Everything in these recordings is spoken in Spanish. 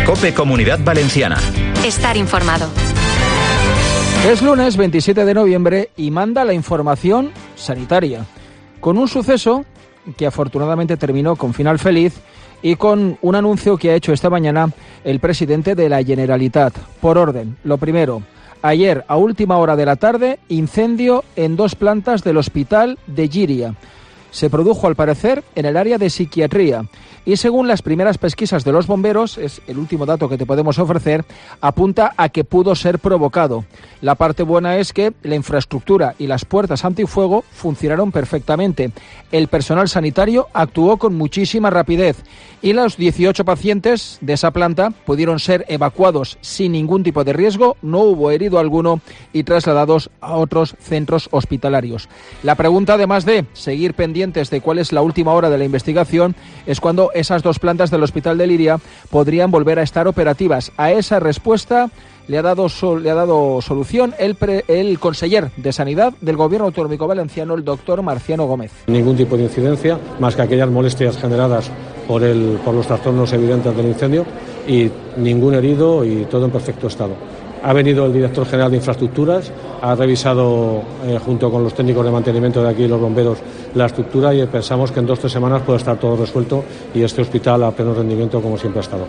COPE Comunidad Valenciana. Estar informado. Es lunes 27 de noviembre y manda la información sanitaria, con un suceso que afortunadamente terminó con final feliz y con un anuncio que ha hecho esta mañana el presidente de la Generalitat. Por orden, lo primero, ayer a última hora de la tarde, incendio en 2 plantas del hospital de Llíria. Se produjo, al parecer, en el área de psiquiatría y, según las primeras pesquisas de los bomberos, es el último dato que te podemos ofrecer, apunta a que pudo ser provocado. La parte buena es que la infraestructura y las puertas antifuego funcionaron perfectamente. El personal sanitario actuó con muchísima rapidez y los 18 pacientes de esa planta pudieron ser evacuados sin ningún tipo de riesgo, no hubo herido alguno y trasladados a otros centros hospitalarios. La pregunta, además de seguir pendientes de cuál es la última hora de la investigación, es cuándo esas 2 plantas del hospital de Llíria podrían volver a estar operativas. A esa respuesta le ha dado solución el conseller de Sanidad del Gobierno Autonómico Valenciano, el doctor Marciano Gómez. Ningún tipo de incidencia, más que aquellas molestias generadas por los trastornos evidentes del incendio, y ningún herido y todo en perfecto estado. Ha venido el director general de Infraestructuras, ha revisado junto con los técnicos de mantenimiento de aquí y los bomberos la estructura y pensamos que en 2 o 3 semanas puede estar todo resuelto y este hospital a pleno rendimiento como siempre ha estado.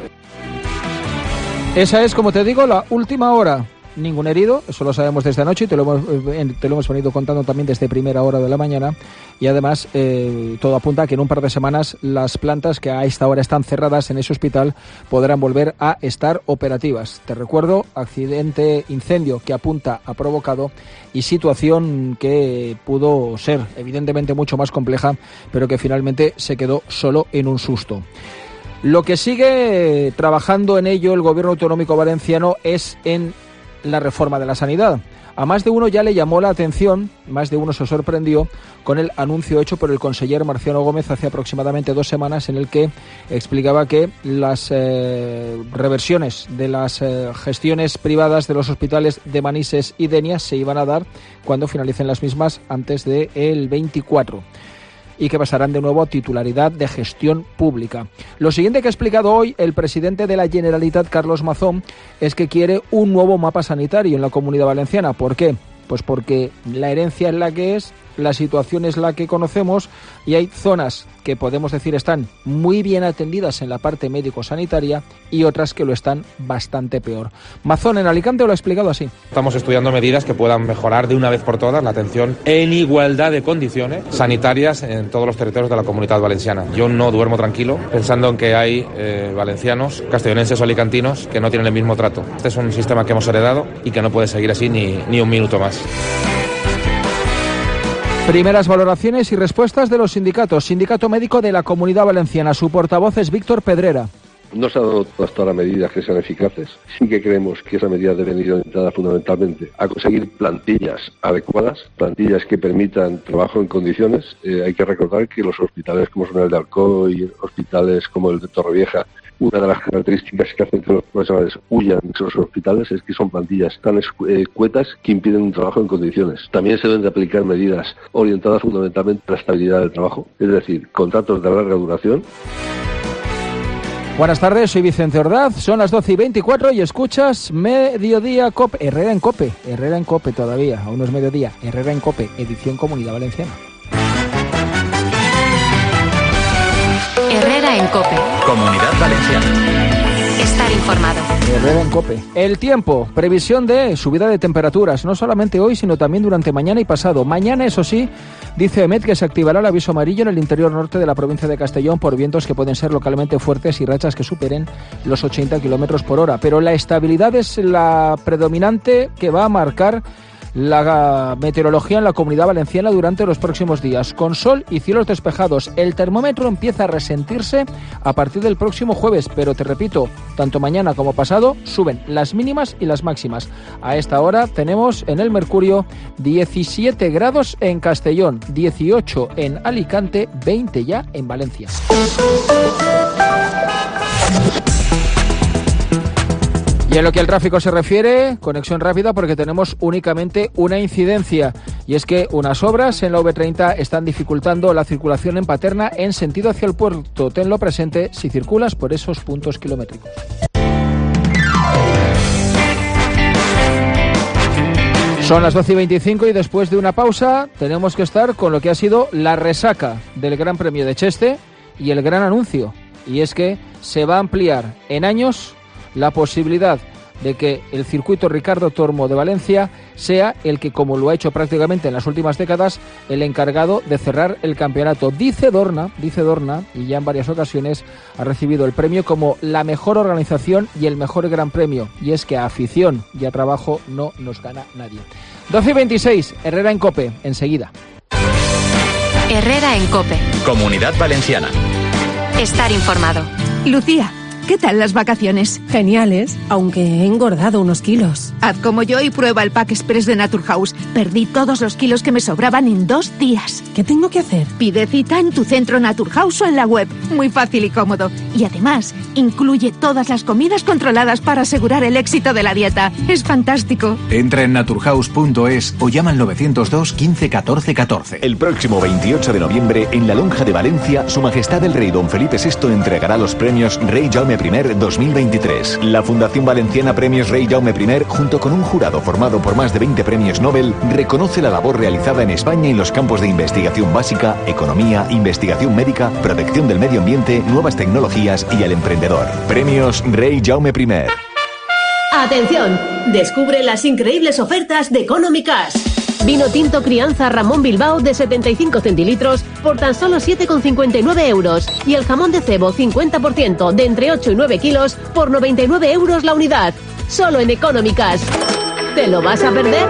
Esa es, como te digo, la última hora. Ningún herido, eso lo sabemos desde anoche y te lo hemos venido contando también desde primera hora de la mañana. Y además, todo apunta a que en un par de semanas las plantas que a esta hora están cerradas en ese hospital podrán volver a estar operativas. Te recuerdo, accidente, incendio que apunta a provocado y situación que pudo ser evidentemente mucho más compleja, pero que finalmente se quedó solo en un susto. Lo que sigue trabajando en ello el Gobierno Autonómico Valenciano es en la reforma de la sanidad. A más de uno ya le llamó la atención, más de uno se sorprendió con el anuncio hecho por el conseller Marciano Gómez hace aproximadamente 2 semanas, en el que explicaba que las reversiones de las gestiones privadas de los hospitales de Manises y Denia se iban a dar cuando finalicen las mismas antes del 24. Y que pasarán de nuevo a titularidad de gestión pública. Lo siguiente que ha explicado hoy el presidente de la Generalitat, Carlos Mazón, es que quiere un nuevo mapa sanitario en la Comunidad Valenciana. ¿Por qué? Pues porque la herencia es la que es, la situación es la que conocemos y hay zonas que podemos decir están muy bien atendidas en la parte médico-sanitaria y otras que lo están bastante peor. Mazón en Alicante lo ha explicado así. Estamos estudiando medidas que puedan mejorar de una vez por todas la atención en igualdad de condiciones sanitarias en todos los territorios de la Comunidad Valenciana. Yo no duermo tranquilo pensando en que hay valencianos, castellonenses o alicantinos que no tienen el mismo trato. Este es un sistema que hemos heredado y que no puede seguir así ni un minuto más. Primeras valoraciones y respuestas de los sindicatos. Sindicato Médico de la Comunidad Valenciana. Su portavoz es Víctor Pedrera. No se han dado hasta ahora medidas que sean eficaces. Sí que creemos que esa medida debe ir orientada fundamentalmente a conseguir plantillas adecuadas, plantillas que permitan trabajo en condiciones. Hay que recordar que los hospitales como son el de Alcoy y hospitales como el de Torrevieja, una de las características que hacen que los profesionales huyan de esos hospitales es que son plantillas tan escuetas que impiden un trabajo en condiciones. También se deben de aplicar medidas orientadas fundamentalmente a la estabilidad del trabajo, es decir, contratos de larga duración. Buenas tardes, soy Vicente Ordaz, son las 12:24 y escuchas Mediodía COPE, Herrera en COPE todavía, aún no es mediodía, Herrera en COPE, edición Comunidad Valenciana. Herrera en COPE. Comunidad Valenciana. Estar informado. Herrera en COPE. El tiempo, previsión de subida de temperaturas, no solamente hoy, sino también durante mañana y pasado. Mañana, eso sí, dice EMET que se activará el aviso amarillo en el interior norte de la provincia de Castellón por vientos que pueden ser localmente fuertes y rachas que superen los 80 km por hora. Pero la estabilidad es la predominante que va a marcar la meteorología en la Comunidad Valenciana durante los próximos días, con sol y cielos despejados. El termómetro empieza a resentirse a partir del próximo jueves, pero te repito, tanto mañana como pasado suben las mínimas y las máximas. A esta hora tenemos en el mercurio 17 grados en Castellón, 18 en Alicante, 20 ya en Valencia. Y en lo que al tráfico se refiere, conexión rápida porque tenemos únicamente una incidencia. Y es que unas obras en la V30 están dificultando la circulación en Paterna en sentido hacia el puerto. Tenlo presente si circulas por esos puntos kilométricos. Son las 12:25 y después de una pausa tenemos que estar con lo que ha sido la resaca del Gran Premio de Cheste y el gran anuncio. Y es que se va a ampliar en años la posibilidad de que el circuito Ricardo Tormo de Valencia sea el que, como lo ha hecho prácticamente en las últimas décadas, el encargado de cerrar el campeonato. Dice Dorna, y ya en varias ocasiones ha recibido el premio como la mejor organización y el mejor gran premio. Y es que a afición y a trabajo no nos gana nadie. 12:26, Herrera en COPE, enseguida. Herrera en COPE. Comunidad Valenciana. Estar informado. Lucía, ¿qué tal las vacaciones? Geniales, aunque he engordado unos kilos. Haz como yo y prueba el Pack Express de Naturhaus. Perdí todos los kilos que me sobraban en 2 días. ¿Qué tengo que hacer? Pide cita en tu centro Naturhaus o en la web. Muy fácil y cómodo. Y además, incluye todas las comidas controladas para asegurar el éxito de la dieta. Es fantástico. Entra en naturhaus.es o llama al 902 15 14 14. El próximo 28 de noviembre, en la Lonja de Valencia, Su Majestad el Rey Don Felipe VI entregará los premios Rey Jaume I 2023. La Fundación Valenciana Premios Rey Jaume I, junto con un jurado formado por más de 20 premios Nobel, reconoce la labor realizada en España en los campos de investigación básica, economía, investigación médica, protección del medio ambiente, nuevas tecnologías y al emprendedor. Premios Rey Jaume I. Atención, descubre las increíbles ofertas de Economy Cash. Vino tinto Crianza Ramón Bilbao de 75 centilitros por tan solo 7,59 euros. Y el jamón de cebo 50% de entre 8 y 9 kilos por 99 euros la unidad. Solo en Economy Cash. ¿Te lo vas a perder?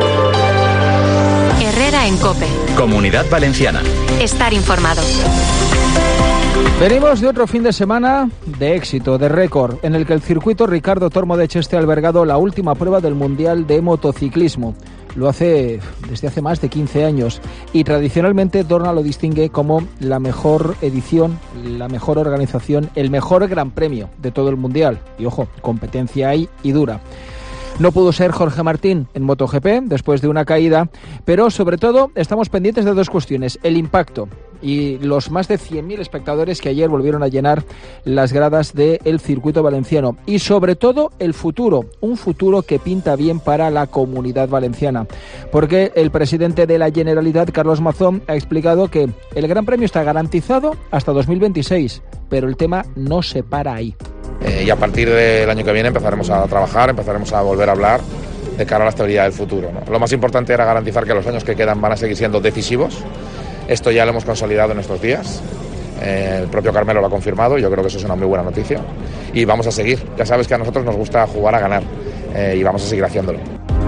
Herrera en COPE. Comunidad Valenciana. Estar informado. Venimos de otro fin de semana de éxito, de récord, en el que el circuito Ricardo Tormo de Cheste ha albergado la última prueba del Mundial de Motociclismo. Lo hace desde hace más de 15 años y tradicionalmente Dorna lo distingue como la mejor edición, la mejor organización, el mejor gran premio de todo el Mundial. Y ojo, competencia hay y dura. No pudo ser Jorge Martín en MotoGP después de una caída, pero sobre todo estamos pendientes de 2 cuestiones. El impacto y los más de 100.000 espectadores que ayer volvieron a llenar las gradas del circuito valenciano. Y sobre todo el futuro, un futuro que pinta bien para la Comunidad Valenciana. Porque el presidente de la Generalitat, Carlos Mazón, ha explicado que el Gran Premio está garantizado hasta 2026, pero el tema no se para ahí. Y a partir del año que viene empezaremos a trabajar, empezaremos a volver a hablar de cara a la estabilidad del futuro, ¿no? Lo más importante era garantizar que los años que quedan van a seguir siendo decisivos. Esto ya lo hemos consolidado en estos días. El propio Carmelo lo ha confirmado y yo creo que eso es una muy buena noticia. Y vamos a seguir. Ya sabes que a nosotros nos gusta jugar a ganar y vamos a seguir haciéndolo.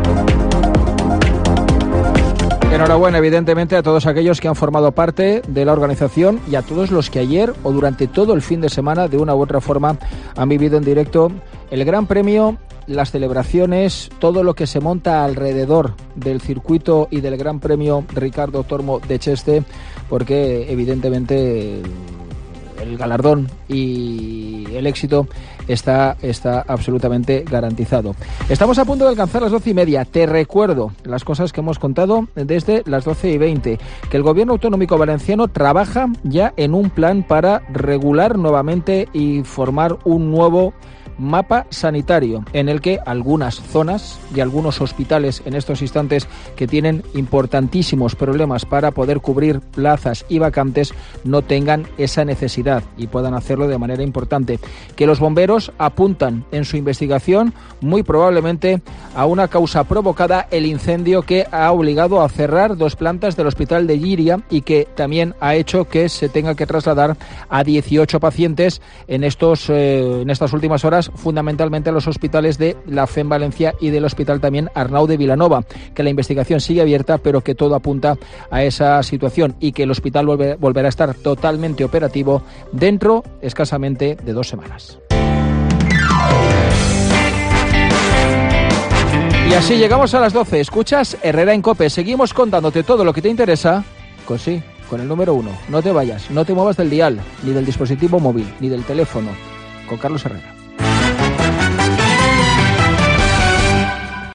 Enhorabuena, evidentemente, a todos aquellos que han formado parte de la organización y a todos los que ayer o durante todo el fin de semana, de una u otra forma, han vivido en directo el Gran Premio, las celebraciones, todo lo que se monta alrededor del circuito y del Gran Premio Ricardo Tormo de Cheste, porque evidentemente el galardón y el éxito está absolutamente garantizado. Estamos a punto de alcanzar las 12:30. Te recuerdo las cosas que hemos contado desde las 12:20, que el Gobierno Autonómico Valenciano trabaja ya en un plan para regular nuevamente y formar un nuevo mapa sanitario en el que algunas zonas y algunos hospitales en estos instantes que tienen importantísimos problemas para poder cubrir plazas y vacantes no tengan esa necesidad y puedan hacerlo de manera importante. Que los bomberos apuntan en su investigación muy probablemente a una causa provocada, el incendio que ha obligado a cerrar 2 plantas del hospital de Llíria y que también ha hecho que se tenga que trasladar a 18 pacientes en estas últimas horas, fundamentalmente a los hospitales de la FEM Valencia y del hospital también Arnau de Vilanova, que la investigación sigue abierta, pero que todo apunta a esa situación y que el hospital volverá a estar totalmente operativo dentro escasamente de 2 semanas. Y así llegamos a las 12. Escuchas Herrera en COPE. Seguimos contándote todo lo que te interesa. Con el número 1. No te vayas, no te muevas del dial, ni del dispositivo móvil, ni del teléfono. Con Carlos Herrera.